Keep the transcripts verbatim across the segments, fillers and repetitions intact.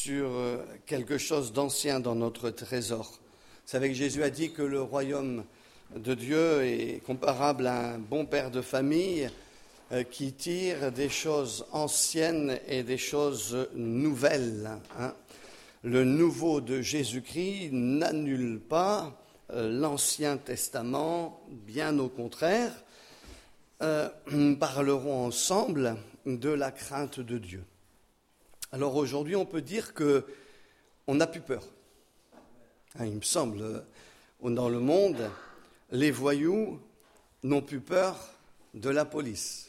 sur quelque chose d'ancien dans notre trésor. Vous savez que Jésus a dit que le royaume de Dieu est comparable à un bon père de famille qui tire des choses anciennes et des choses nouvelles. Hein. Le nouveau de Jésus-Christ n'annule pas l'Ancien Testament, bien au contraire. Euh, nous parlerons ensemble de la crainte de Dieu. Alors aujourd'hui, on peut dire qu'on n'a plus peur. Hein, il me semble, dans le monde, les voyous n'ont plus peur de la police.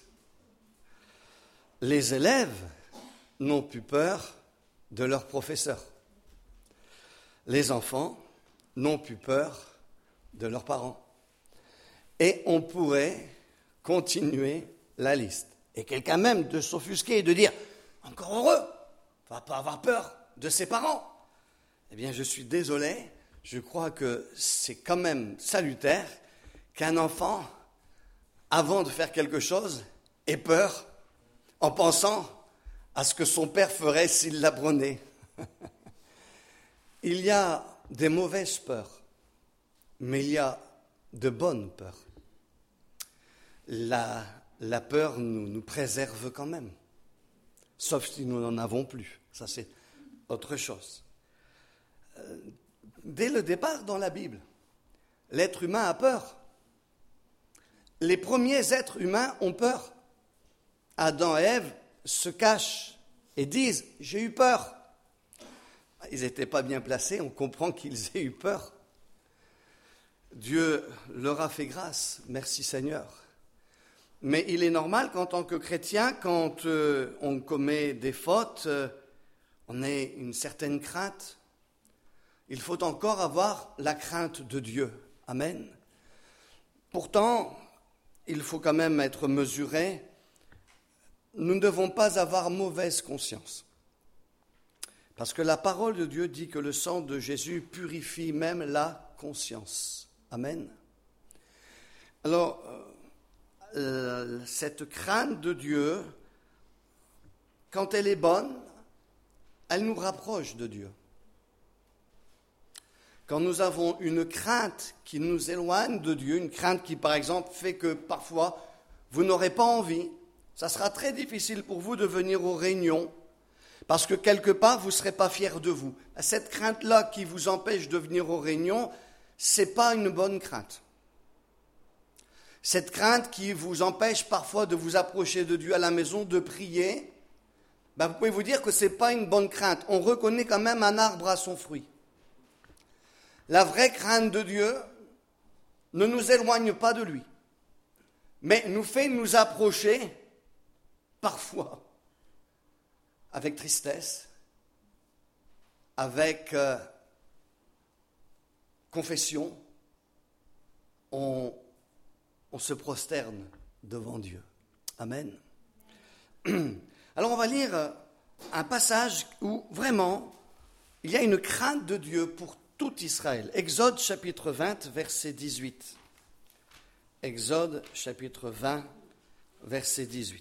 Les élèves n'ont plus peur de leurs professeurs. Les enfants n'ont plus peur de leurs parents. Et on pourrait continuer la liste. Et quelqu'un même de s'offusquer et de dire « Encore heureux, on ne va pas avoir peur de ses parents ». Eh bien, je suis désolé, je crois que c'est quand même salutaire qu'un enfant, avant de faire quelque chose, ait peur en pensant à ce que son père ferait s'il l'apprenait. Il y a des mauvaises peurs, mais il y a de bonnes peurs. La, la peur nous, nous préserve quand même, sauf si nous n'en avons plus. Ça, c'est autre chose. Euh, dès le départ dans la Bible, l'être humain a peur. Les premiers êtres humains ont peur. Adam et Ève se cachent et disent « j'ai eu peur ». Ils n'étaient pas bien placés, on comprend qu'ils aient eu peur. Dieu leur a fait grâce, merci Seigneur. Mais il est normal qu'en tant que chrétien, quand euh, on commet des fautes, euh, on ait une certaine crainte. Il faut encore avoir la crainte de Dieu. Amen. Pourtant, il faut quand même être mesuré. Nous ne devons pas avoir mauvaise conscience. Parce que la parole de Dieu dit que le sang de Jésus purifie même la conscience. Amen. Alors, euh, cette crainte de Dieu, quand elle est bonne, elle nous rapproche de Dieu. Quand nous avons une crainte qui nous éloigne de Dieu, une crainte qui, par exemple, fait que parfois, vous n'aurez pas envie, ça sera très difficile pour vous de venir aux réunions, parce que quelque part, vous ne serez pas fiers de vous. Cette crainte-là qui vous empêche de venir aux réunions, ce n'est pas une bonne crainte. Cette crainte qui vous empêche parfois de vous approcher de Dieu à la maison, de prier, ben vous pouvez vous dire que ce n'est pas une bonne crainte. On reconnaît quand même un arbre à son fruit. La vraie crainte de Dieu ne nous éloigne pas de lui, mais nous fait nous approcher parfois avec tristesse, avec euh, confession, on, on se prosterne devant Dieu. Amen. Alors on va lire un passage où vraiment il y a une crainte de Dieu pour tout Israël. Exode chapitre vingt, verset dix-huit. Exode chapitre vingt, verset dix-huit.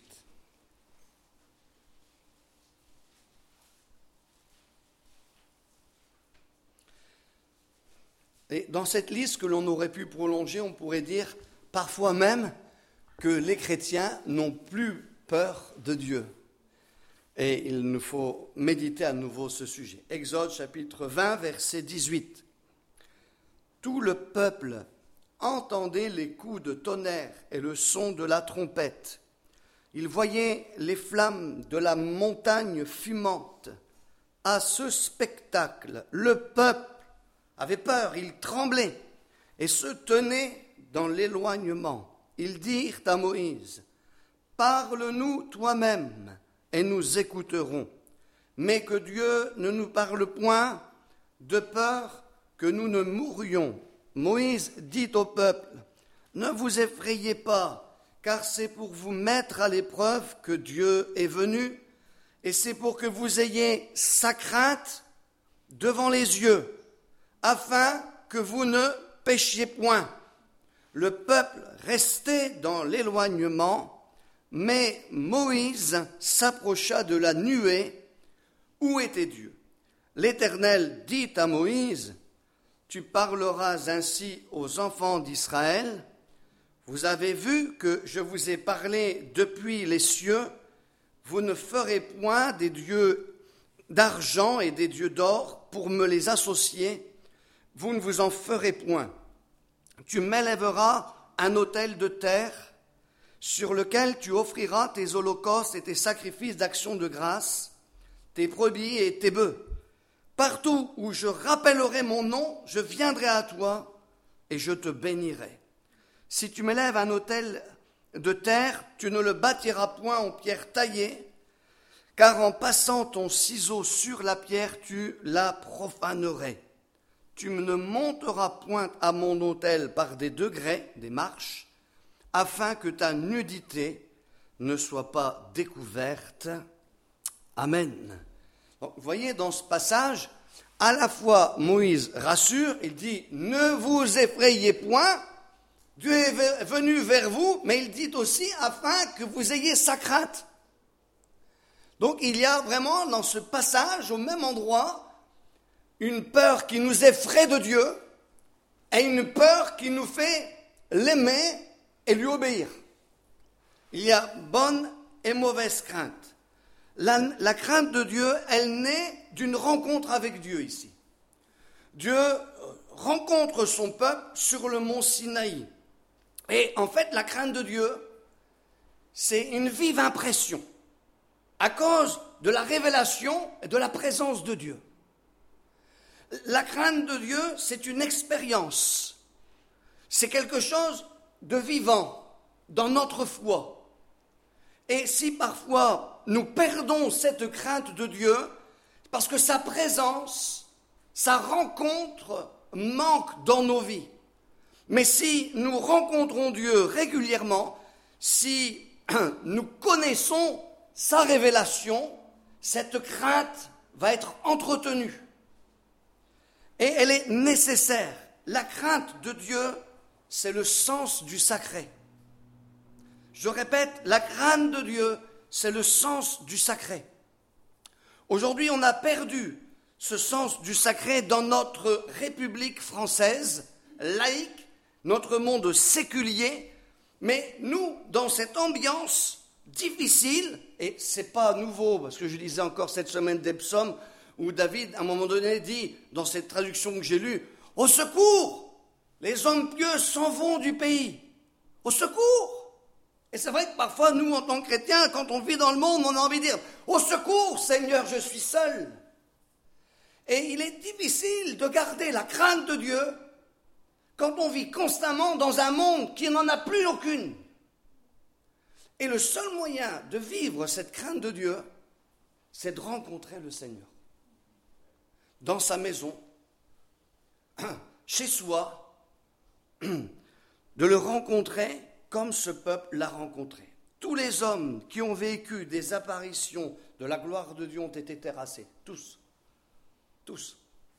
Et dans cette liste que l'on aurait pu prolonger, on pourrait dire parfois même que les chrétiens n'ont plus peur de Dieu. Et il nous faut méditer à nouveau ce sujet. Exode chapitre vingt, verset dix-huit. Tout le peuple entendait les coups de tonnerre et le son de la trompette. Il voyait les flammes de la montagne fumante. À ce spectacle, le peuple avait peur, il tremblait et se tenait dans l'éloignement. Ils dirent à Moïse, « Parle-nous toi-même et nous écouterons, mais que Dieu ne nous parle point de peur que nous ne mourions. » Moïse dit au peuple, « Ne vous effrayez pas, car c'est pour vous mettre à l'épreuve que Dieu est venu, et c'est pour que vous ayez sa crainte devant les yeux, afin que vous ne péchiez point. » Le peuple restait dans l'éloignement, mais Moïse s'approcha de la nuée où était Dieu. l'Éternel dit à Moïse, tu parleras ainsi aux enfants d'Israël, vous avez vu que je vous ai parlé depuis les cieux, vous ne ferez point des dieux d'argent et des dieux d'or pour me les associer, vous ne vous en ferez point. Tu m'élèveras un autel de terre sur lequel tu offriras tes holocaustes et tes sacrifices d'action de grâce, tes brebis et tes bœufs. Partout où je rappellerai mon nom, je viendrai à toi et je te bénirai. Si tu m'élèves un autel de terre, tu ne le bâtiras point en pierre taillée, car en passant ton ciseau sur la pierre, tu la profanerais. Tu ne monteras point à mon autel par des degrés, des marches, afin que ta nudité ne soit pas découverte. Amen. Donc, vous voyez, dans ce passage, à la fois Moïse rassure, il dit « Ne vous effrayez point, Dieu est venu vers vous », mais il dit aussi « afin que vous ayez sa crainte ». Donc il y a vraiment dans ce passage, au même endroit, une peur qui nous effraie de Dieu et une peur qui nous fait l'aimer et lui obéir. Il y a bonne et mauvaise crainte. La, la crainte de Dieu, elle naît d'une rencontre avec Dieu ici. Dieu rencontre son peuple sur le mont Sinaï. Et en fait, la crainte de Dieu, c'est une vive impression à cause de la révélation et de la présence de Dieu. La crainte de Dieu, c'est une expérience. C'est quelque chose de vivant dans notre foi. Et si parfois nous perdons cette crainte de Dieu, parce que sa présence, sa rencontre manque dans nos vies. Mais si nous rencontrons Dieu régulièrement, si nous connaissons sa révélation, cette crainte va être entretenue. Et elle est nécessaire. La crainte de Dieu, c'est le sens du sacré. Je répète, la crainte de Dieu, c'est le sens du sacré. Aujourd'hui, on a perdu ce sens du sacré dans notre République française, laïque, notre monde séculier, mais nous, dans cette ambiance difficile, et c'est pas nouveau, parce que je lisais encore cette semaine des psaumes, où David, à un moment donné, dit, dans cette traduction que j'ai lue, « Au secours! Les hommes pieux s'en vont du pays. Au secours !» Et c'est vrai que parfois, nous, en tant que chrétiens, quand on vit dans le monde, on a envie de dire « Au secours, Seigneur, je suis seul !» Et il est difficile de garder la crainte de Dieu quand on vit constamment dans un monde qui n'en a plus aucune. Et le seul moyen de vivre cette crainte de Dieu, c'est de rencontrer le Seigneur. Dans sa maison, chez soi, de le rencontrer comme ce peuple l'a rencontré. Tous les hommes qui ont vécu des apparitions de la gloire de Dieu ont été terrassés. Tous. Tous.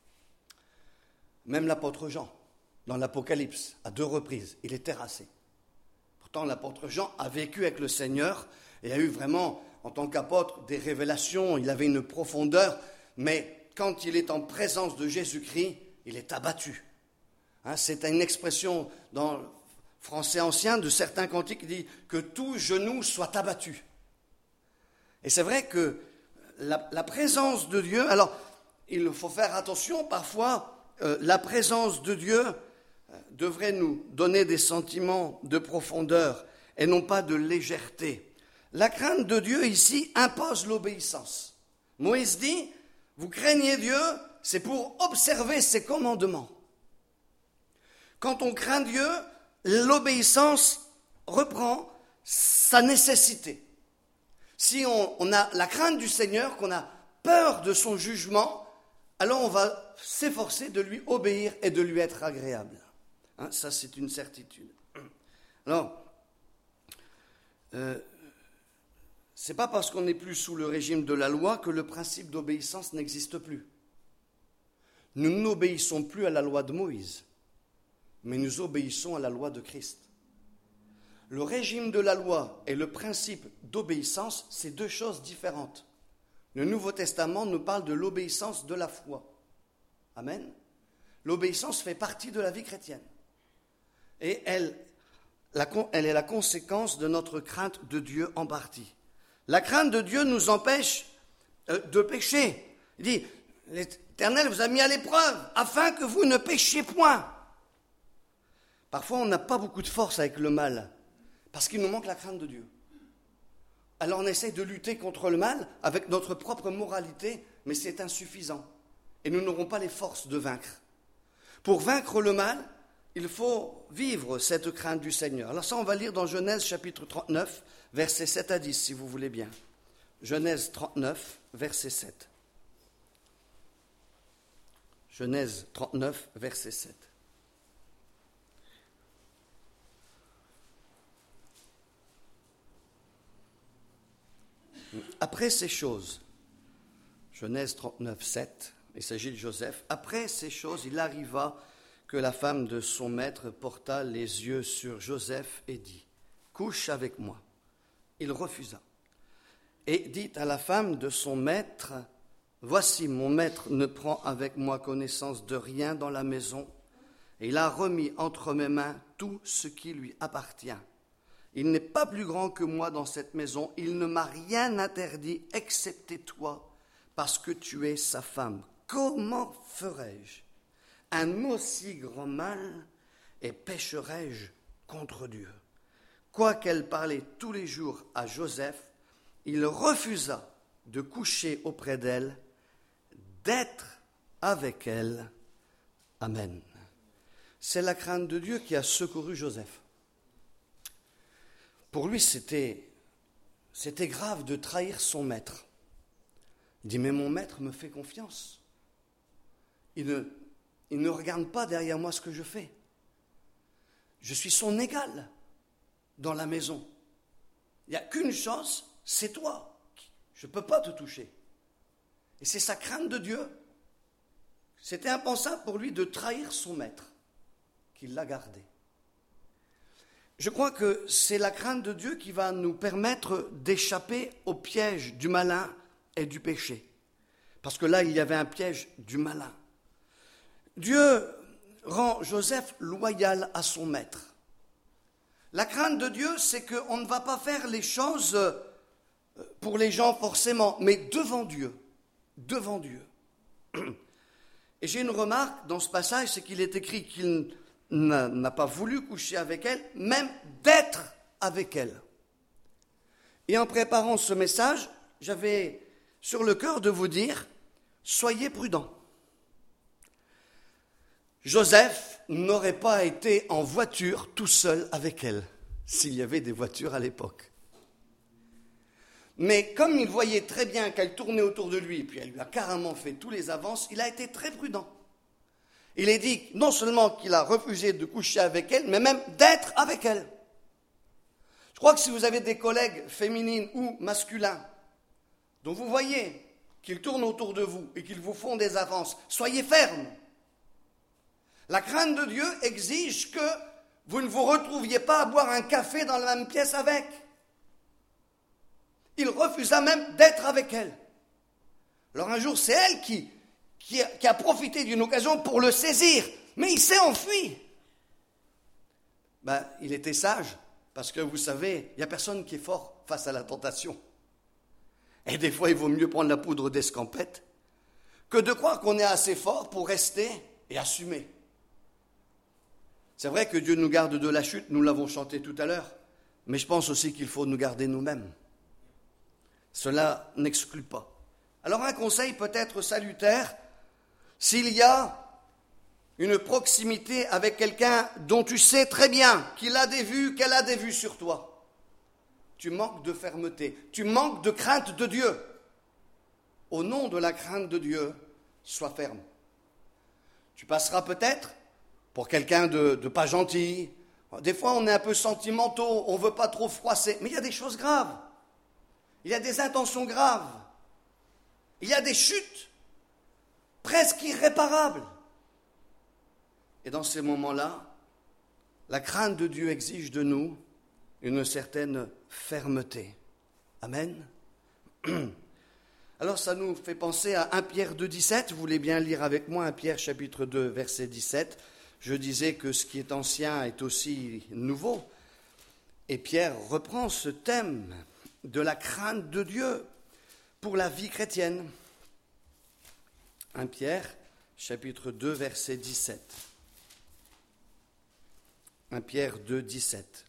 Même l'apôtre Jean, dans l'Apocalypse, à deux reprises, il est terrassé. Pourtant, l'apôtre Jean a vécu avec le Seigneur et a eu vraiment, en tant qu'apôtre, des révélations. Il avait une profondeur, mais quand il est en présence de Jésus-Christ, il est abattu. Hein, c'est une expression dans le français ancien de certains cantiques qui dit que tout genou soit abattu. Et c'est vrai que la, la présence de Dieu, alors il faut faire attention, parfois euh, la présence de Dieu euh, devrait nous donner des sentiments de profondeur et non pas de légèreté. La crainte de Dieu ici impose l'obéissance. Moïse dit, vous craignez Dieu, c'est pour observer ses commandements. Quand on craint Dieu, l'obéissance reprend sa nécessité. Si on, on a la crainte du Seigneur, qu'on a peur de son jugement, alors on va s'efforcer de lui obéir et de lui être agréable. Hein, ça, c'est une certitude. Alors, euh, c'est pas parce qu'on n'est plus sous le régime de la loi que le principe d'obéissance n'existe plus. Nous n'obéissons plus à la loi de Moïse, mais nous obéissons à la loi de Christ. Le régime de la loi et le principe d'obéissance, c'est deux choses différentes. Le Nouveau Testament nous parle de l'obéissance de la foi. Amen. L'obéissance fait partie de la vie chrétienne. Et elle, la, elle est la conséquence de notre crainte de Dieu en partie. La crainte de Dieu nous empêche euh, de pécher. Il dit, l'Éternel vous a mis à l'épreuve afin que vous ne péchiez point. Parfois, on n'a pas beaucoup de force avec le mal parce qu'il nous manque la crainte de Dieu. Alors on essaie de lutter contre le mal avec notre propre moralité, mais c'est insuffisant. Et nous n'aurons pas les forces de vaincre. Pour vaincre le mal, il faut vivre cette crainte du Seigneur. Alors ça, on va lire dans Genèse chapitre trente-neuf, versets sept à dix, si vous voulez bien. Genèse trente-neuf, verset sept. Genèse trente-neuf, verset sept. Après ces choses, Genèse trente-neuf, sept, il s'agit de Joseph. Après ces choses, il arriva que la femme de son maître porta les yeux sur Joseph et dit « Couche avec moi ». Il refusa. Et dit à la femme de son maître « Voici, mon maître ne prend avec moi connaissance de rien dans la maison, et il a remis entre mes mains tout ce qui lui appartient. Il n'est pas plus grand que moi dans cette maison, il ne m'a rien interdit excepté toi, parce que tu es sa femme. Comment ferai-je un aussi grand mal et pécherai-je contre Dieu ?» Quoiqu'elle parlait tous les jours à Joseph, il refusa de coucher auprès d'elle, d'être avec elle. Amen. C'est la crainte de Dieu qui a secouru Joseph. Pour lui, c'était, c'était grave de trahir son maître. Il dit, mais mon maître me fait confiance. Il ne, il ne regarde pas derrière moi ce que je fais. Je suis son égal dans la maison. Il n'y a qu'une chance, c'est toi. Je ne peux pas te toucher. Et c'est sa crainte de Dieu. C'était impensable pour lui de trahir son maître, qu'il l'a gardé. Je crois que c'est la crainte de Dieu qui va nous permettre d'échapper au piège du malin et du péché. Parce que là, il y avait un piège du malin. Dieu rend Joseph loyal à son maître. La crainte de Dieu, c'est qu'on ne va pas faire les choses pour les gens forcément, mais devant Dieu. Devant Dieu. Et j'ai une remarque dans ce passage, c'est qu'il est écrit qu'il n'a pas voulu coucher avec elle, même d'être avec elle. Et en préparant ce message, j'avais sur le cœur de vous dire, soyez prudents. Joseph n'aurait pas été en voiture tout seul avec elle, s'il y avait des voitures à l'époque. Mais comme il voyait très bien qu'elle tournait autour de lui, puis elle lui a carrément fait tous les avances, il a été très prudent. Il est dit non seulement qu'il a refusé de coucher avec elle, mais même d'être avec elle. Je crois que si vous avez des collègues féminines ou masculins, dont vous voyez qu'ils tournent autour de vous et qu'ils vous font des avances, soyez fermes. La crainte de Dieu exige que vous ne vous retrouviez pas à boire un café dans la même pièce avec. Il refusa même d'être avec elle. Alors un jour, c'est elle qui... Qui a, qui a profité d'une occasion pour le saisir, mais il s'est enfui. Ben, il était sage, parce que vous savez, il n'y a personne qui est fort face à la tentation. Et des fois, il vaut mieux prendre la poudre d'escampette que de croire qu'on est assez fort pour rester et assumer. C'est vrai que Dieu nous garde de la chute, nous l'avons chanté tout à l'heure, mais je pense aussi qu'il faut nous garder nous-mêmes. Cela n'exclut pas. Alors un conseil peut être salutaire, s'il y a une proximité avec quelqu'un dont tu sais très bien qu'il a des vues, qu'elle a des vues sur toi, tu manques de fermeté, tu manques de crainte de Dieu. Au nom de la crainte de Dieu, sois ferme. Tu passeras peut-être pour quelqu'un de, de pas gentil. Des fois, on est un peu sentimentaux, on ne veut pas trop froisser, mais il y a des choses graves. Il y a des intentions graves. Il y a des chutes presque irréparables. Et dans ces moments-là, la crainte de Dieu exige de nous une certaine fermeté. Amen. Alors ça nous fait penser à un Pierre deux, dix-sept. Vous voulez bien lire avec moi un Pierre chapitre deux, verset dix-sept. Je disais que ce qui est ancien est aussi nouveau. Et Pierre reprend ce thème de la crainte de Dieu pour la vie chrétienne. un Pierre chapitre deux, verset dix-sept. un Pierre deux, dix-sept.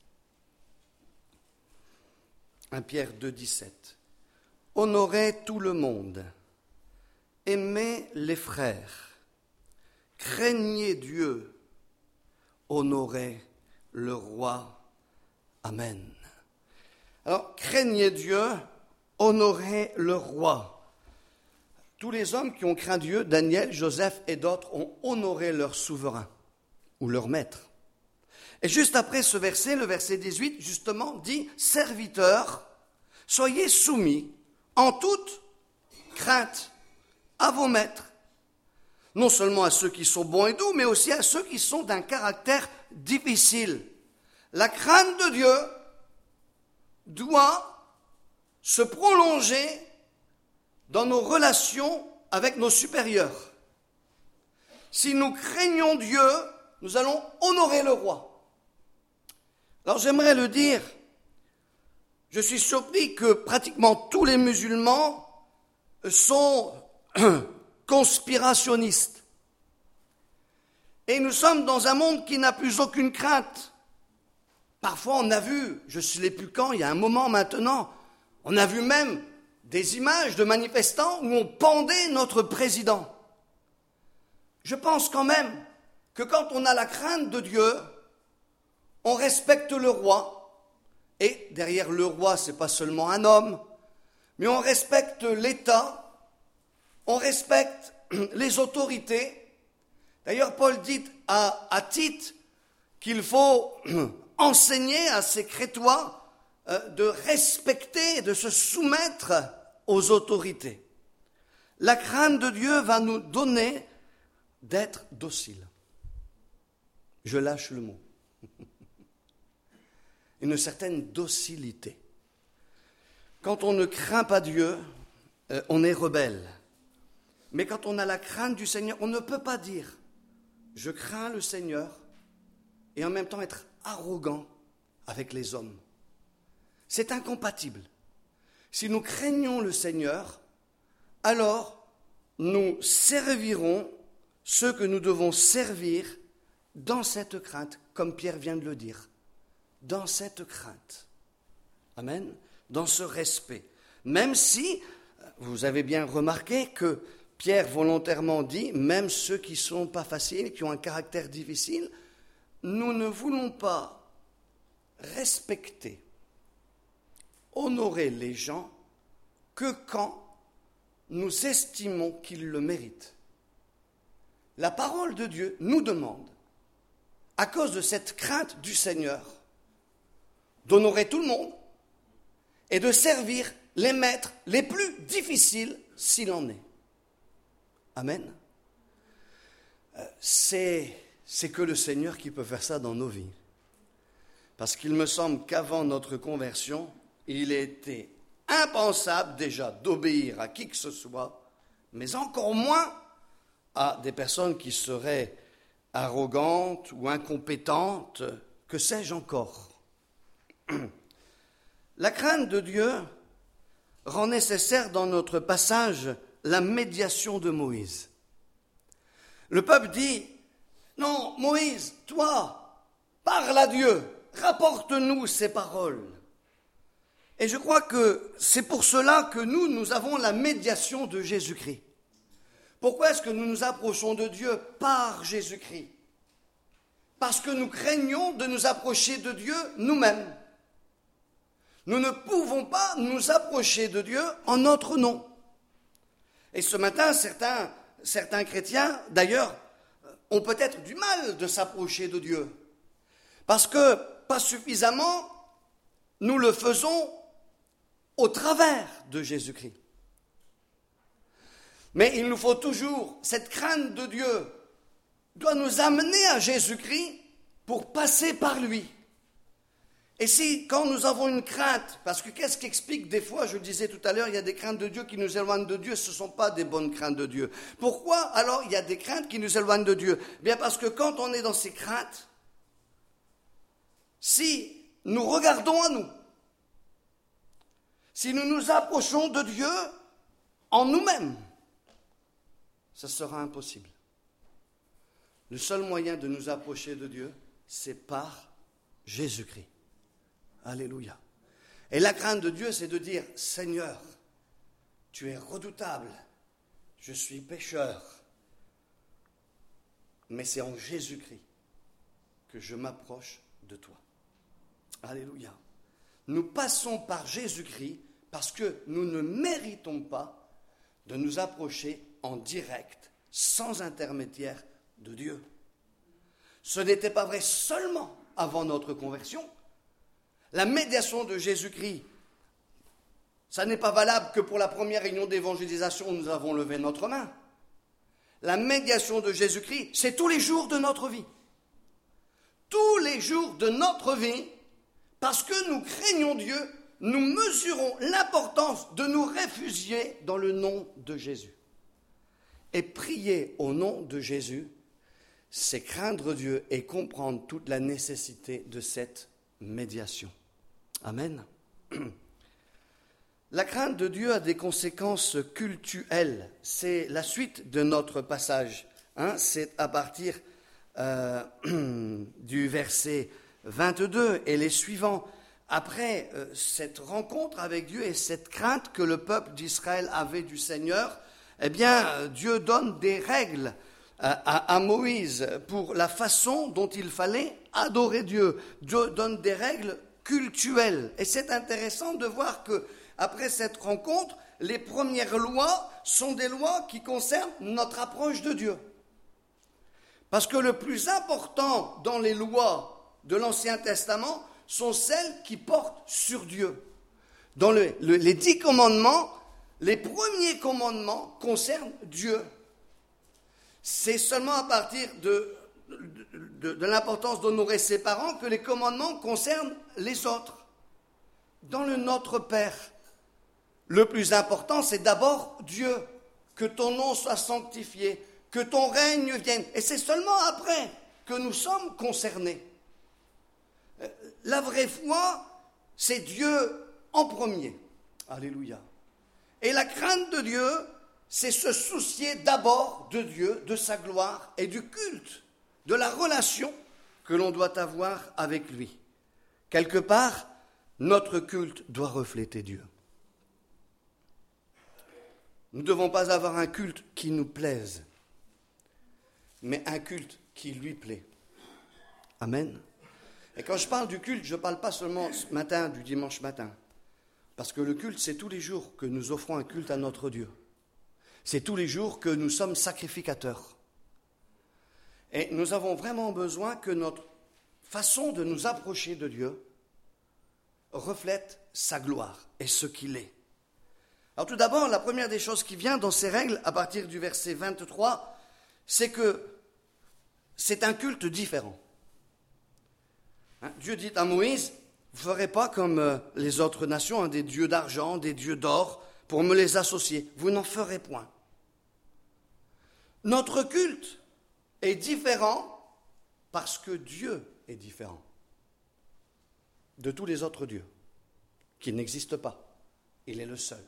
un Pierre deux, dix-sept. Honorez tout le monde, aimez les frères, craignez Dieu, honorez le roi. Amen. Alors, craignez Dieu, honorez le roi. Tous les hommes qui ont craint Dieu, Daniel, Joseph et d'autres, ont honoré leur souverain ou leur maître. Et juste après ce verset, le verset dix-huit, justement, dit « Serviteurs, soyez soumis en toute crainte à vos maîtres, non seulement à ceux qui sont bons et doux, mais aussi à ceux qui sont d'un caractère difficile. » La crainte de Dieu doit se prolonger dans nos relations avec nos supérieurs. Si nous craignons Dieu, nous allons honorer le roi. Alors j'aimerais le dire, je suis surpris que pratiquement tous les musulmans sont conspirationnistes. Et nous sommes dans un monde qui n'a plus aucune crainte. Parfois on a vu, je ne sais plus quand, il y a un moment maintenant, on a vu même des images de manifestants où on pendait notre président. Je pense quand même que quand on a la crainte de Dieu, on respecte le roi. Et derrière le roi, ce n'est pas seulement un homme, mais on respecte l'État, on respecte les autorités. D'ailleurs, Paul dit à, à Tite qu'il faut enseigner à ces Crétois euh, de respecter, de se soumettre aux autorités. La crainte de Dieu va nous donner d'être dociles. Je lâche le mot. Une certaine docilité. Quand on ne craint pas Dieu, euh, on est rebelle. Mais quand on a la crainte du Seigneur, on ne peut pas dire « je crains le Seigneur » et en même temps être arrogant avec les hommes. C'est incompatible. Si nous craignons le Seigneur, alors nous servirons ceux que nous devons servir dans cette crainte, comme Pierre vient de le dire. Dans cette crainte. Amen. Dans ce respect. Même si, vous avez bien remarqué que Pierre volontairement dit, même ceux qui ne sont pas faciles, qui ont un caractère difficile, nous ne voulons pas respecter, honorer les gens que quand nous estimons qu'ils le méritent. La parole de Dieu nous demande, à cause de cette crainte du Seigneur, d'honorer tout le monde et de servir les maîtres les plus difficiles s'il en est. Amen. C'est, c'est que le Seigneur qui peut faire ça dans nos vies. Parce qu'il me semble qu'avant notre conversion, il était impensable déjà d'obéir à qui que ce soit, mais encore moins à des personnes qui seraient arrogantes ou incompétentes, que sais-je encore. La crainte de Dieu rend nécessaire dans notre passage la médiation de Moïse. Le peuple dit, non, Moïse, toi, parle à Dieu, rapporte-nous ces paroles. Et je crois que c'est pour cela que nous, nous avons la médiation de Jésus-Christ. Pourquoi est-ce que nous nous approchons de Dieu par Jésus-Christ? Parce que nous craignons de nous approcher de Dieu nous-mêmes. Nous ne pouvons pas nous approcher de Dieu en notre nom. Et ce matin, certains, certains chrétiens, d'ailleurs, ont peut-être du mal de s'approcher de Dieu. Parce que, pas suffisamment, nous le faisons au travers de Jésus-Christ. Mais il nous faut toujours, cette crainte de Dieu doit nous amener à Jésus-Christ pour passer par lui. Et si, quand nous avons une crainte, parce que qu'est-ce qui explique des fois, je le disais tout à l'heure, il y a des craintes de Dieu qui nous éloignent de Dieu, ce ne sont pas des bonnes craintes de Dieu. Pourquoi alors il y a des craintes qui nous éloignent de Dieu? Bien parce que quand on est dans ces craintes, si nous regardons à nous, si nous nous approchons de Dieu en nous-mêmes, ce sera impossible. Le seul moyen de nous approcher de Dieu, c'est par Jésus-Christ. Alléluia. Et la crainte de Dieu, c'est de dire, Seigneur, tu es redoutable, je suis pécheur, mais c'est en Jésus-Christ que je m'approche de toi. Alléluia. Nous passons par Jésus-Christ parce que nous ne méritons pas de nous approcher en direct, sans intermédiaire de Dieu. Ce n'était pas vrai seulement avant notre conversion. La médiation de Jésus-Christ, ça n'est pas valable que pour la première réunion d'évangélisation où nous avons levé notre main. La médiation de Jésus-Christ, c'est tous les jours de notre vie. Tous les jours de notre vie, parce que nous craignons Dieu, nous mesurons l'importance de nous réfugier dans le nom de Jésus. Et prier au nom de Jésus, c'est craindre Dieu et comprendre toute la nécessité de cette médiation. Amen. La crainte de Dieu a des conséquences cultuelles. C'est la suite de notre passage. Hein, c'est à partir euh, du verset vingt-deux et les suivants. Après euh, cette rencontre avec Dieu et cette crainte que le peuple d'Israël avait du Seigneur, eh bien, Dieu donne des règles à, à, à Moïse pour la façon dont il fallait adorer Dieu. Dieu donne des règles cultuelles. Et c'est intéressant de voir que après cette rencontre, les premières lois sont des lois qui concernent notre approche de Dieu. Parce que le plus important dans les lois de l'Ancien Testament sont celles qui portent sur Dieu. Dans le, le, les dix commandements, les premiers commandements concernent Dieu. C'est seulement à partir de, de, de, de l'importance d'honorer ses parents que les commandements concernent les autres. Dans le Notre Père, le plus important, c'est d'abord Dieu. Que ton nom soit sanctifié, que ton règne vienne. Et c'est seulement après que nous sommes concernés. La vraie foi, c'est Dieu en premier. Alléluia. Et la crainte de Dieu, c'est se soucier d'abord de Dieu, de sa gloire et du culte, de la relation que l'on doit avoir avec lui. Quelque part, notre culte doit refléter Dieu. Nous ne devons pas avoir un culte qui nous plaise, mais un culte qui lui plaît. Amen. Et quand je parle du culte, je ne parle pas seulement ce matin, du dimanche matin. Parce que le culte, c'est tous les jours que nous offrons un culte à notre Dieu. C'est tous les jours que nous sommes sacrificateurs. Et nous avons vraiment besoin que notre façon de nous approcher de Dieu reflète sa gloire et ce qu'il est. Alors tout d'abord, la première des choses qui vient dans ces règles, à partir du verset vingt-trois, c'est que c'est un culte différent. Hein, Dieu dit à Moïse, vous ne ferez pas comme euh, les autres nations, hein, des dieux d'argent, des dieux d'or, pour me les associer. Vous n'en ferez point. Notre culte est différent parce que Dieu est différent de tous les autres dieux, qui n'existent pas. Il est le seul.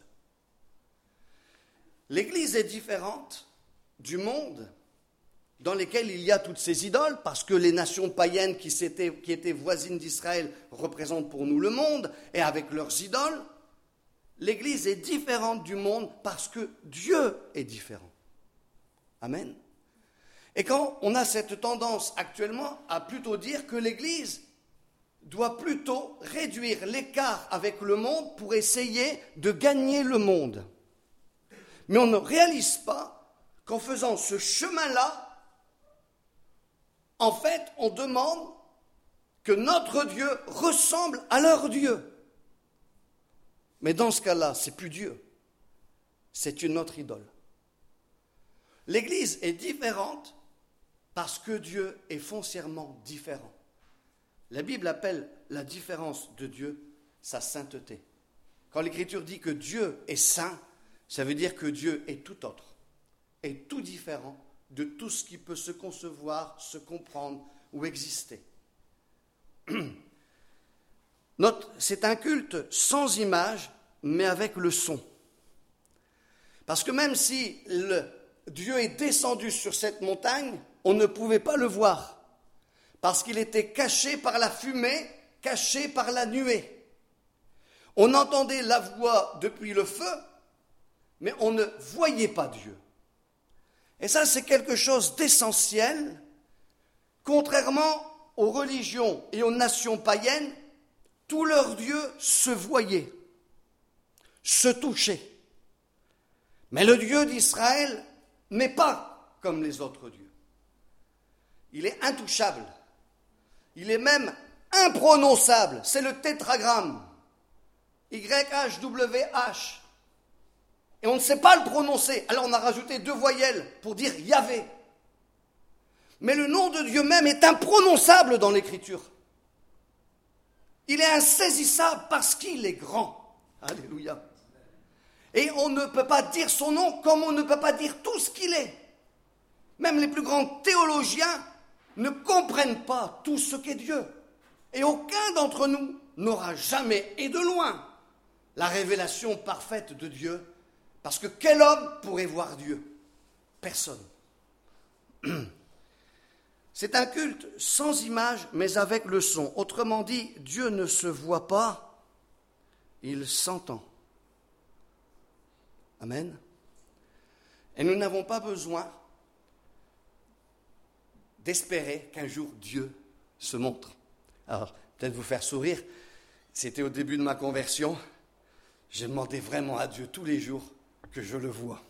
L'Église est différente du monde dans lequel il y a toutes ces idoles, parce que les nations païennes qui, qui étaient voisines d'Israël représentent pour nous le monde, et avec leurs idoles, l'Église est différente du monde parce que Dieu est différent. Amen. Et quand on a cette tendance actuellement à plutôt dire que l'Église doit plutôt réduire l'écart avec le monde pour essayer de gagner le monde. Mais on ne réalise pas qu'en faisant ce chemin-là, en fait, on demande que notre Dieu ressemble à leur Dieu. Mais dans ce cas-là, c'est plus Dieu, c'est une autre idole. L'Église est différente parce que Dieu est foncièrement différent. La Bible appelle la différence de Dieu, sa sainteté. Quand l'Écriture dit que Dieu est saint, ça veut dire que Dieu est tout autre, est tout différent de tout ce qui peut se concevoir, se comprendre ou exister. Note, c'est un culte sans image, mais avec le son. Parce que même si le Dieu est descendu sur cette montagne, on ne pouvait pas le voir, parce qu'il était caché par la fumée, caché par la nuée. On entendait la voix depuis le feu, mais on ne voyait pas Dieu. Et ça, c'est quelque chose d'essentiel. Contrairement aux religions et aux nations païennes, tous leurs dieux se voyaient, se touchaient. Mais le Dieu d'Israël n'est pas comme les autres dieux. Il est intouchable. Il est même imprononçable. C'est le tétragramme. Y H W H. Et on ne sait pas le prononcer. Alors on a rajouté deux voyelles pour dire Yahvé. Mais le nom de Dieu même est imprononçable dans l'Écriture. Il est insaisissable parce qu'il est grand. Alléluia. Et on ne peut pas dire son nom comme on ne peut pas dire tout ce qu'il est. Même les plus grands théologiens ne comprennent pas tout ce qu'est Dieu. Et aucun d'entre nous n'aura jamais, et de loin, la révélation parfaite de Dieu. Parce que quel homme pourrait voir Dieu? Personne. C'est un culte sans image, mais avec le son. Autrement dit, Dieu ne se voit pas, il s'entend. Amen. Et nous n'avons pas besoin d'espérer qu'un jour Dieu se montre. Alors, peut-être vous faire sourire, c'était au début de ma conversion, j'ai demandé vraiment à Dieu tous les jours que je le voie.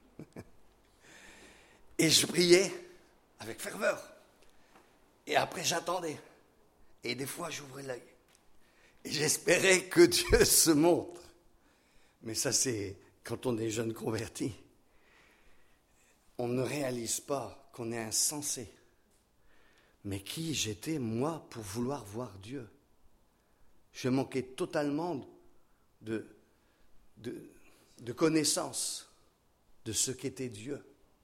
Et je priais avec ferveur. Et après, j'attendais. Et des fois, j'ouvrais l'œil. Et j'espérais que Dieu se montre. Mais ça, c'est quand on est jeune converti. On ne réalise pas qu'on est insensé. Mais qui j'étais, moi, pour vouloir voir Dieu? Je manquais totalement de, de, de connaissance de ce qu'était Dieu.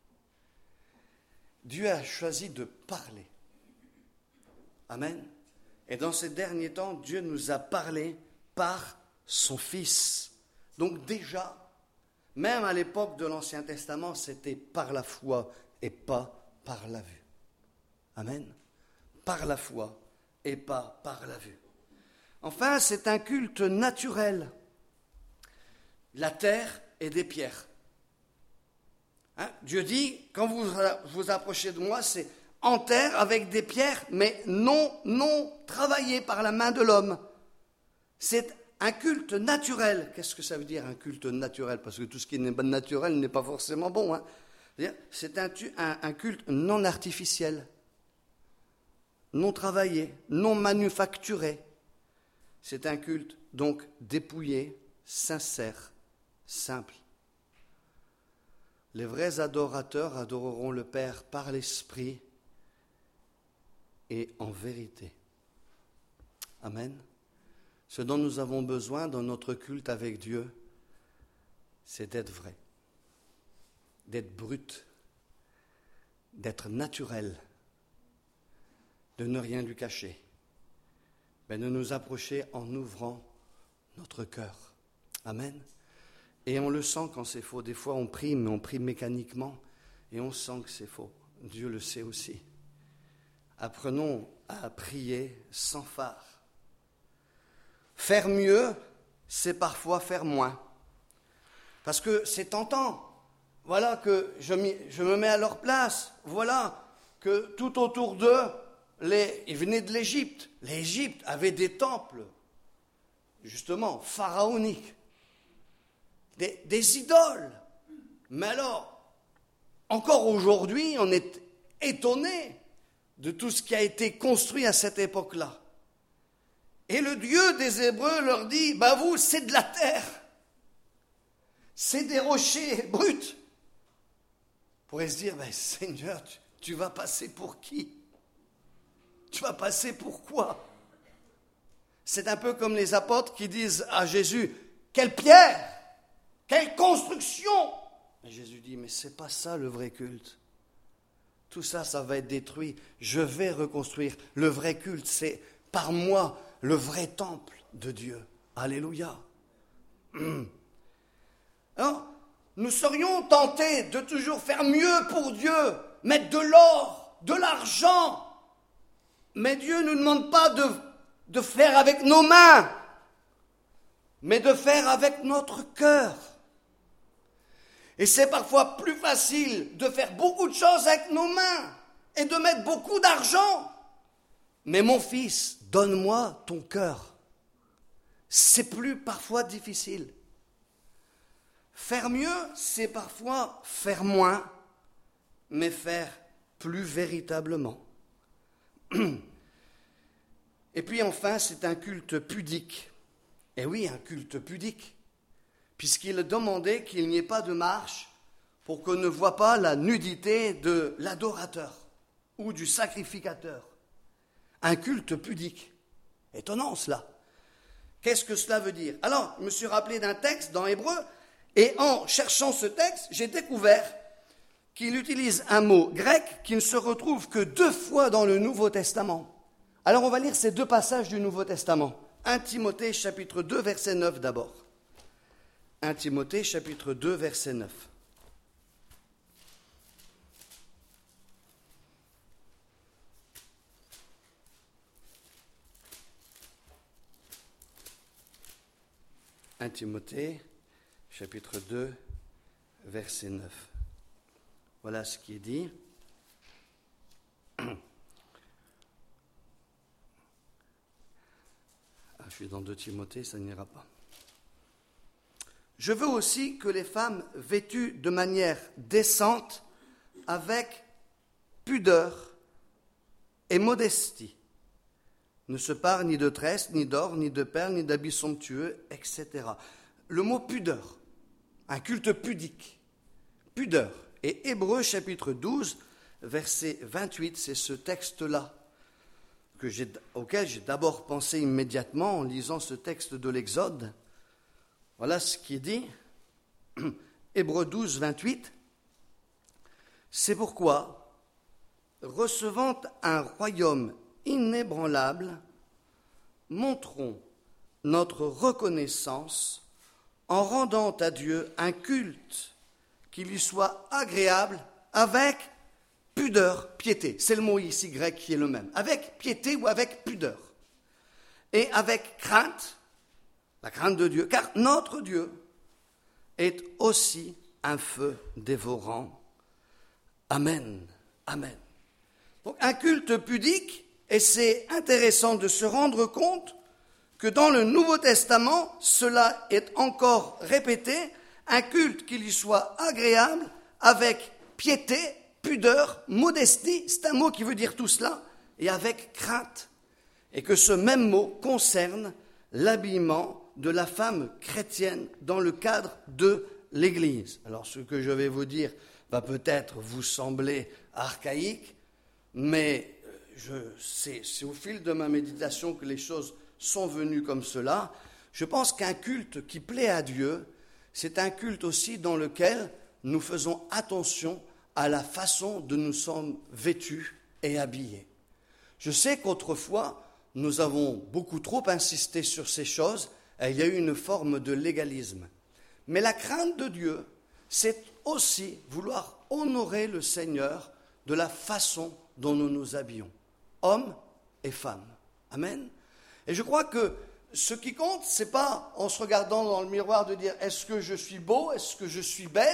Dieu a choisi de parler. Amen. Et dans ces derniers temps, Dieu nous a parlé par son Fils. Donc déjà, même à l'époque de l'Ancien Testament, c'était par la foi et pas par la vue. Amen. Par la foi et pas par la vue. Enfin, c'est un culte naturel. La terre et des pierres. Hein? Dieu dit, quand vous vous approchez de moi, c'est en terre avec des pierres, mais non, non travaillées par la main de l'homme. C'est un culte naturel. Qu'est-ce que ça veut dire un culte naturel? Parce que tout ce qui n'est pas naturel n'est pas forcément bon. Hein? C'est un, un, un culte non artificiel, non travaillé, non manufacturé. C'est un culte donc dépouillé, sincère, simple. Les vrais adorateurs adoreront le Père par l'Esprit et en vérité. Amen. Ce dont nous avons besoin dans notre culte avec Dieu, c'est d'être vrai, d'être brut, d'être naturel, de ne rien lui cacher, mais de nous approcher en ouvrant notre cœur. Amen. Et on le sent quand c'est faux. Des fois, on prie, mais on prie mécaniquement, et on sent que c'est faux. Dieu le sait aussi. Apprenons à prier sans phare. Faire mieux, c'est parfois faire moins. Parce que c'est tentant. Voilà que je, je me mets à leur place. Voilà que tout autour d'eux, les, ils venaient de l'Égypte. L'Égypte avait des temples, justement, pharaoniques. Des, des idoles. Mais alors, encore aujourd'hui, on est étonné de tout ce qui a été construit à cette époque-là. Et le Dieu des Hébreux leur dit, bah vous, c'est de la terre. C'est des rochers bruts. On pourrait se dire, bah, Seigneur, tu, tu vas passer pour qui? Tu vas passer pour quoi? C'est un peu comme les apôtres qui disent à Jésus, « Quelle pierre! Quelle construction !» Et Jésus dit, « Mais ce n'est pas ça le vrai culte. Tout ça, ça va être détruit. Je vais reconstruire. Le vrai culte, c'est par moi le vrai temple de Dieu. » Alléluia. Alors, nous serions tentés de toujours faire mieux pour Dieu, mettre de l'or, de l'argent. Mais Dieu ne nous demande pas de, de faire avec nos mains, mais de faire avec notre cœur. Et c'est parfois plus facile de faire beaucoup de choses avec nos mains et de mettre beaucoup d'argent. Mais mon fils, donne-moi ton cœur. C'est plus parfois difficile. Faire mieux, c'est parfois faire moins, mais faire plus véritablement. Et puis enfin, c'est un culte pudique. Et oui, un culte pudique, puisqu'il demandait qu'il n'y ait pas de marche pour qu'on ne voie pas la nudité de l'adorateur ou du sacrificateur. Un culte pudique. Étonnant cela. Qu'est-ce que cela veut dire? Alors, je me suis rappelé d'un texte dans Hébreu, et en cherchant ce texte, j'ai découvert qu'il utilise un mot grec qui ne se retrouve que deux fois dans le Nouveau Testament. Alors on va lire ces deux passages du Nouveau Testament. un Timothée chapitre deux verset neuf d'abord. un Timothée chapitre deux verset neuf. un Timothée chapitre deux verset neuf. Voilà ce qui est dit. Ah, je suis dans deux Timothée, ça n'ira pas. Je veux aussi que les femmes vêtues de manière décente, avec pudeur et modestie, ne se parent ni de tresses, ni d'or, ni de perles, ni d'habits somptueux, et cetera. Le mot pudeur, un culte pudique, pudeur. Et Hébreux chapitre douze, verset vingt-huit, c'est ce texte-là que j'ai, auquel j'ai d'abord pensé immédiatement en lisant ce texte de l'Exode. Voilà ce qui est dit. Hébreux douze, vingt-huit. C'est pourquoi, recevant un royaume inébranlable, montrons notre reconnaissance en rendant à Dieu un culte qui lui soit agréable avec pudeur, piété. C'est le mot ici grec qui est le même. Avec piété ou avec pudeur. Et avec crainte, la crainte de Dieu, car notre Dieu est aussi un feu dévorant. Amen. Amen. Donc un culte pudique, et c'est intéressant de se rendre compte que dans le Nouveau Testament, cela est encore répété, un culte qui lui soit agréable, avec piété, pudeur, modestie, c'est un mot qui veut dire tout cela, et avec crainte. Et que ce même mot concerne l'habillement de la femme chrétienne dans le cadre de l'Église. Alors ce que je vais vous dire va peut-être vous sembler archaïque, mais je, c'est, c'est au fil de ma méditation que les choses sont venues comme cela. Je pense qu'un culte qui plaît à Dieu, c'est un culte aussi dans lequel nous faisons attention à la façon dont nous sommes vêtus et habillés. Je sais qu'autrefois, nous avons beaucoup trop insisté sur ces choses, et il y a eu une forme de légalisme. Mais la crainte de Dieu, c'est aussi vouloir honorer le Seigneur de la façon dont nous nous habillons, hommes et femmes. Amen. Et je crois que ce qui compte, ce n'est pas en se regardant dans le miroir de dire « est-ce que je suis beau, est-ce que je suis belle ?»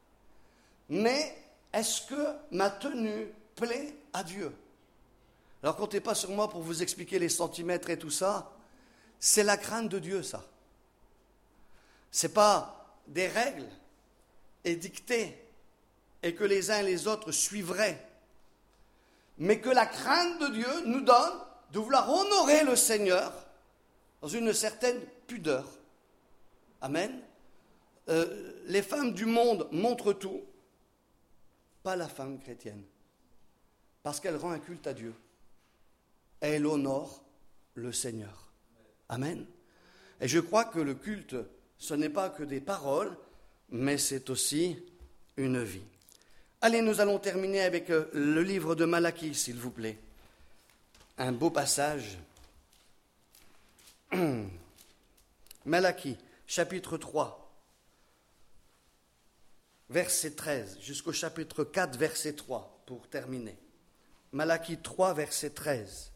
mais est-ce que ma tenue plaît à Dieu? Alors comptez pas sur moi pour vous expliquer les centimètres et tout ça, c'est la crainte de Dieu ça. Ce n'est pas des règles édictées et que les uns et les autres suivraient, mais que la crainte de Dieu nous donne de vouloir honorer le Seigneur dans une certaine pudeur. Amen. Euh, les femmes du monde montrent tout, pas la femme chrétienne, parce qu'elle rend un culte à Dieu. Elle honore le Seigneur. Amen. Et je crois que le culte, ce n'est pas que des paroles, mais c'est aussi une vie. Allez, nous allons terminer avec le livre de Malachie, s'il vous plaît. Un beau passage. Malachie, chapitre trois, verset treize, jusqu'au chapitre quatre, verset trois, pour terminer. Malachie trois, verset treize.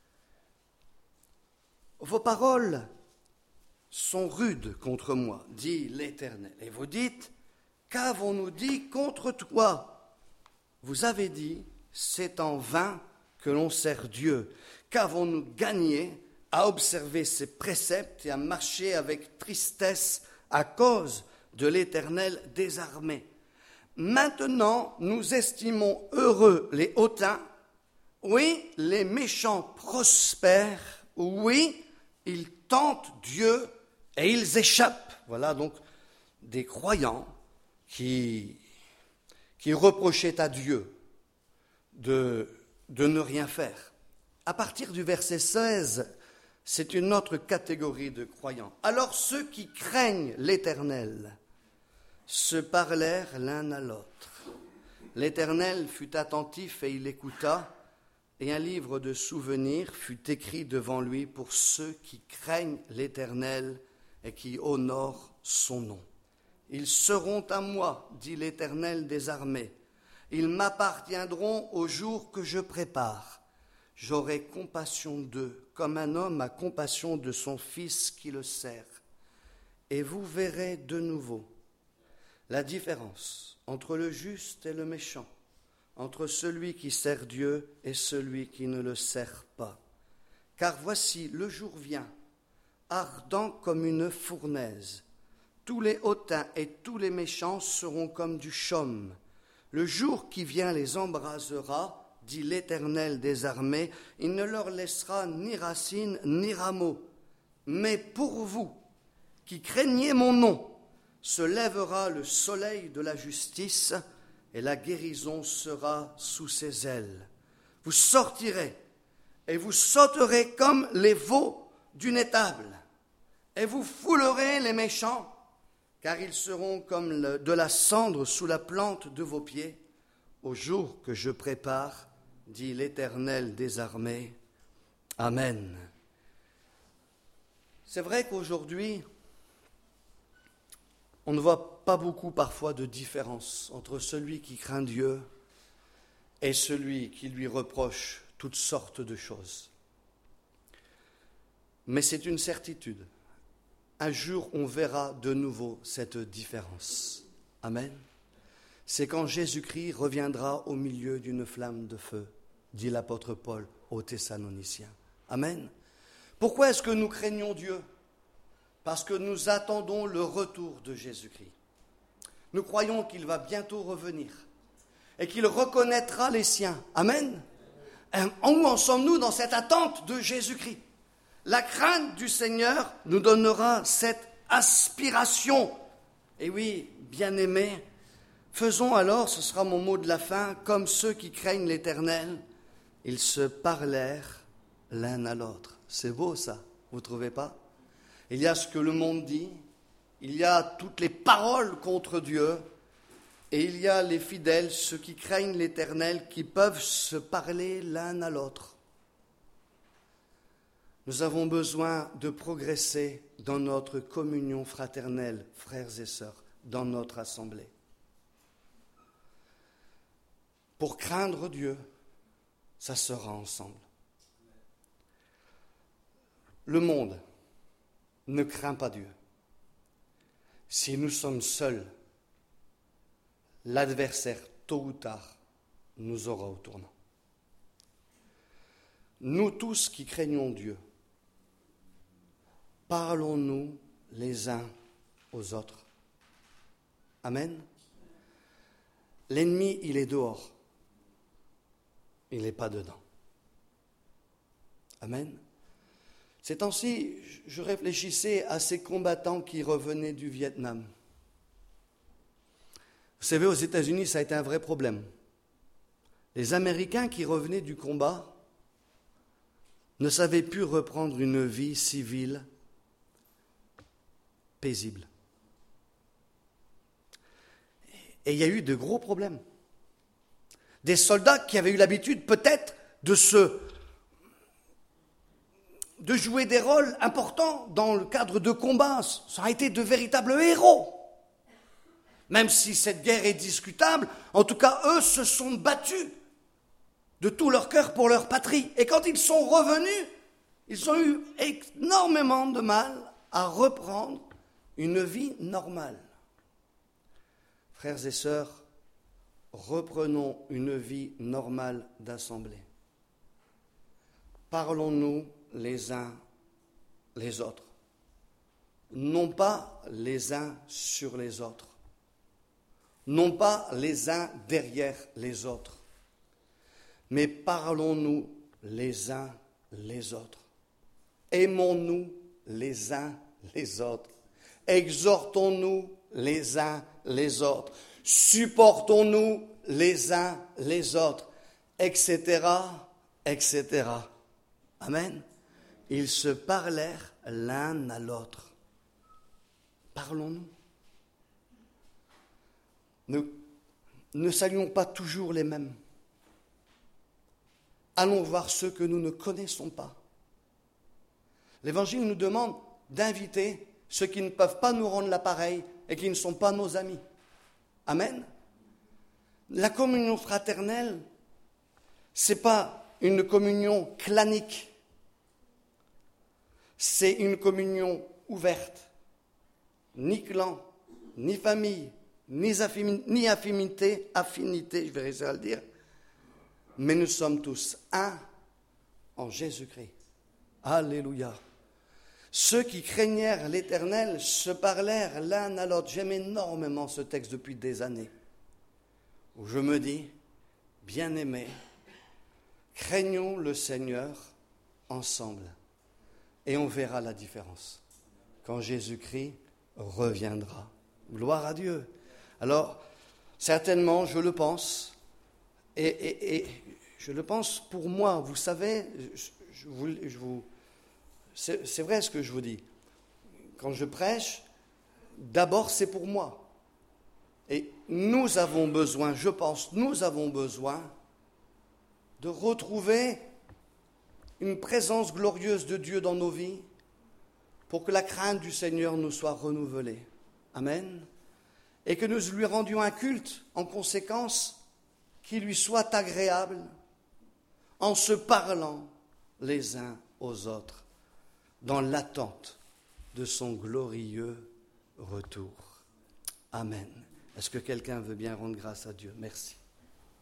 Vos paroles sont rudes contre moi, dit l'Éternel. Et vous dites, qu'avons-nous dit contre toi? Vous avez dit, c'est en vain que l'on sert Dieu. Qu'avons-nous gagné à observer ses préceptes et à marcher avec tristesse à cause de l'Éternel des armées? Maintenant, nous estimons heureux les hautains. Oui, les méchants prospèrent. Oui, ils tentent Dieu et ils échappent. Voilà donc des croyants qui, qui reprochaient à Dieu de, de ne rien faire. À partir du verset seize, c'est une autre catégorie de croyants. Alors ceux qui craignent l'Éternel se parlèrent l'un à l'autre. L'Éternel fut attentif et il écouta, et un livre de souvenirs fut écrit devant lui pour ceux qui craignent l'Éternel et qui honorent son nom. Ils seront à moi, dit l'Éternel des armées. Ils m'appartiendront au jour que je prépare. J'aurai compassion d'eux, comme un homme a compassion de son fils qui le sert. Et vous verrez de nouveau la différence entre le juste et le méchant, entre celui qui sert Dieu et celui qui ne le sert pas. Car voici, le jour vient, ardent comme une fournaise. Tous les hautains et tous les méchants seront comme du chaume. Le jour qui vient les embrasera, dit l'Éternel des armées, il ne leur laissera ni racines ni rameaux. Mais pour vous, qui craignez mon nom, se lèvera le soleil de la justice et la guérison sera sous ses ailes. Vous sortirez et vous sauterez comme les veaux d'une étable et vous foulerez les méchants, car ils seront comme le, de la cendre sous la plante de vos pieds, au jour que je prépare, dit l'Éternel des armées. Amen. C'est vrai qu'aujourd'hui, on ne voit pas beaucoup parfois de différence entre celui qui craint Dieu et celui qui lui reproche toutes sortes de choses. Mais c'est une certitude. Un jour, on verra de nouveau cette différence. Amen. C'est quand Jésus-Christ reviendra au milieu d'une flamme de feu, dit l'apôtre Paul aux Thessaloniciens. Amen. Pourquoi est-ce que nous craignons Dieu? Parce que nous attendons le retour de Jésus-Christ. Nous croyons qu'il va bientôt revenir et qu'il reconnaîtra les siens. Amen. Où en sommes-nous dans cette attente de Jésus-Christ? La crainte du Seigneur nous donnera cette aspiration. Et oui, bien-aimés, faisons alors, ce sera mon mot de la fin, comme ceux qui craignent l'Éternel, ils se parlèrent l'un à l'autre. C'est beau ça, vous ne trouvez pas? Il y a ce que le monde dit, il y a toutes les paroles contre Dieu, et il y a les fidèles, ceux qui craignent l'Éternel, qui peuvent se parler l'un à l'autre. Nous avons besoin de progresser dans notre communion fraternelle, frères et sœurs, dans notre assemblée. Pour craindre Dieu, ça sera ensemble. Le monde ne craint pas Dieu. Si nous sommes seuls, l'adversaire, tôt ou tard, nous aura au tournant. Nous tous qui craignons Dieu, parlons-nous les uns aux autres. Amen. L'ennemi, il est dehors. Il n'est pas dedans. Amen. Ces temps-ci, je réfléchissais à ces combattants qui revenaient du Vietnam. Vous savez, aux États-Unis, ça a été un vrai problème. Les Américains qui revenaient du combat, ne savaient plus reprendre une vie civile paisible. Et il y a eu de gros problèmes. Des soldats qui avaient eu l'habitude peut-être de se, de jouer des rôles importants dans le cadre de combats, ça a été de véritables héros. Même si cette guerre est discutable, en tout cas, eux se sont battus de tout leur cœur pour leur patrie. Et quand ils sont revenus, ils ont eu énormément de mal à reprendre une vie normale. Frères et sœurs, reprenons une vie normale d'assemblée. Parlons-nous les uns les autres, non pas les uns sur les autres, non pas les uns derrière les autres, mais parlons-nous les uns les autres. Aimons-nous les uns les autres. Exhortons-nous les uns les autres. Supportons-nous les uns les autres, et cetera, et cetera. Amen. Ils se parlèrent l'un à l'autre. Parlons-nous. Ne, ne saluons pas toujours les mêmes. Allons voir ceux que nous ne connaissons pas. L'Évangile nous demande d'inviter ceux qui ne peuvent pas nous rendre l'appareil et qui ne sont pas nos amis. Amen. La communion fraternelle, ce n'est pas une communion clanique. C'est une communion ouverte. Ni clan, ni famille, ni, affini, ni affinité, affinité, je vais réussir à le dire, mais nous sommes tous un en Jésus-Christ. Alléluia. Ceux qui craignèrent l'Éternel se parlèrent l'un à l'autre. J'aime énormément ce texte depuis des années, où je me dis, bien-aimés, craignons le Seigneur ensemble, et on verra la différence quand Jésus-Christ reviendra. Gloire à Dieu. Alors, certainement, je le pense, et, et, et je le pense pour moi. Vous savez, je, je vous... Je vous C'est, c'est vrai ce que je vous dis. Quand je prêche, d'abord c'est pour moi. Et nous avons besoin, je pense, nous avons besoin de retrouver une présence glorieuse de Dieu dans nos vies pour que la crainte du Seigneur nous soit renouvelée. Amen. Et que nous lui rendions un culte en conséquence qui lui soit agréable en se parlant les uns aux autres, dans l'attente de son glorieux retour. Amen. Est-ce que quelqu'un veut bien rendre grâce à Dieu? Merci.